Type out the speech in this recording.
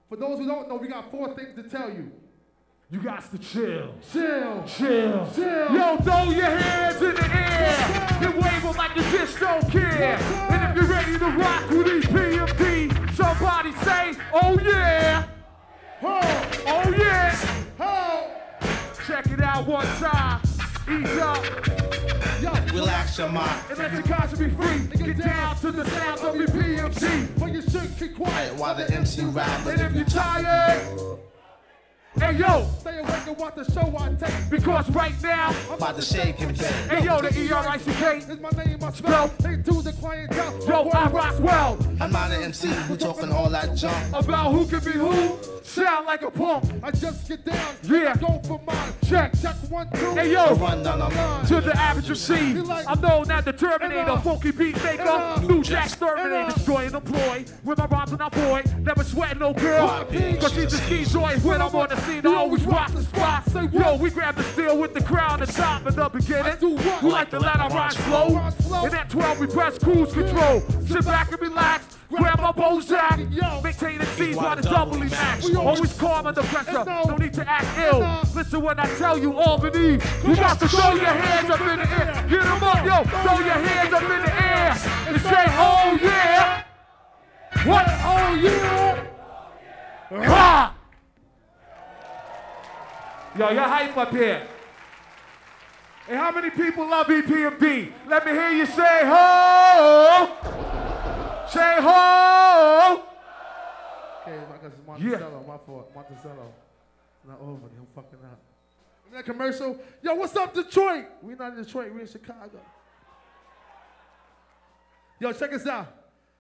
For those who don't know, we got 4 things to tell you. You got to chill. Chill. Chill. Chill. Yo, throw your hands in the air. You wave them like you just don't care. And if you're ready to rock with EPMD, somebody say, oh yeah. Oh yeah. Check it out one time. Ease up. Yo, relax your mind. And let your conscience be free. Get down to the sounds of EPMD. But you should keep quiet While the MC rap. And if you're tired, hey yo, stay awake and watch the show I take. because right now, By the shake and bake. hey yo, the ERICK, Is my name I spell. They do the clientele. yo, I rock well. I'm not an MC who talking all that junk. About who can be who, sound like a punk. I just get down. Yeah. Go for mine. Check. Check 1, 2. Hey yo, Run down the line. to the average MC, I'm known as the Terminator, funky beat maker, New Jack Exterminator, destroying employ. With my rhymes and I boy, never sweating no girl. Cause she's a ski joy when I'm on the scene. I always rock the spot. Yo, we grab the steel with the crown and top in the beginning. We like to let our rhymes flow. And at 12 we press cruise control. Sit back and relax. Grab my Bozak, maintain the seas while the doubly max. Always calm under pressure, no need to act ill. Listen when I tell you, Albany, you got to throw your hands up in the air. Get them up, yo, throw your hands up in the air. And say, oh yeah. What? Oh yeah. Ha! Yo, you're hype up here. And how many people love EPMD? Let me hear you say, ho! Say ho! Okay, because it's Monticello, my fault. Monticello. Not over, I'm fucking up. And that commercial, yo, what's up, Detroit? We're not in Detroit, we're in Chicago. Yo, check us out.